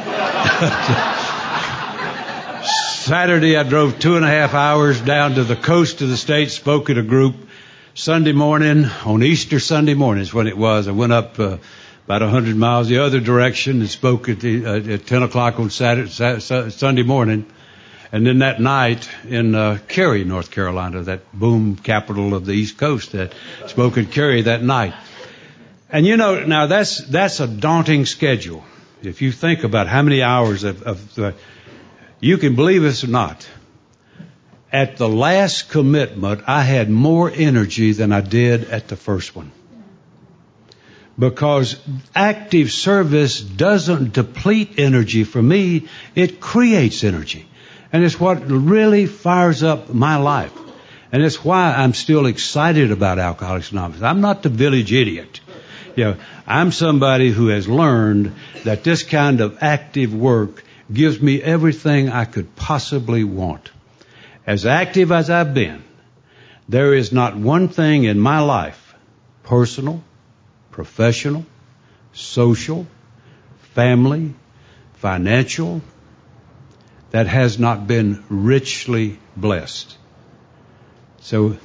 Saturday, I drove two and a half hours down to the coast of the state, spoke at a group. Sunday morning, on Easter Sunday morning is when it was, I went up uh, about a hundred miles the other direction and spoke at, the, uh, at ten o'clock on Saturday, Saturday, Sunday morning. And then that night in uh, Cary, North Carolina, that boom capital of the East Coast, that spoke in Cary that night. And you know, now that's that's a daunting schedule. If you think about how many hours of, of uh, you can believe this or not, at the last commitment, I had more energy than I did at the first one. Because active service doesn't deplete energy for me, it creates energy. And it's what really fires up my life. And it's why I'm still excited about Alcoholics Anonymous. I'm not the village idiot. You know, I'm somebody who has learned that this kind of active work gives me everything I could possibly want. As active as I've been, there is not one thing in my life, personal, professional, social, family, financial, that has not been richly blessed. So,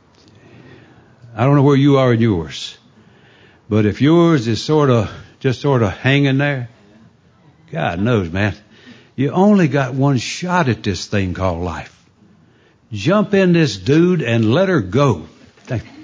I don't know where you are in yours, but if yours is sort of, just sort of hanging there, God knows, man, you only got one shot at this thing called life. Jump in this dude and let her go. Thank you.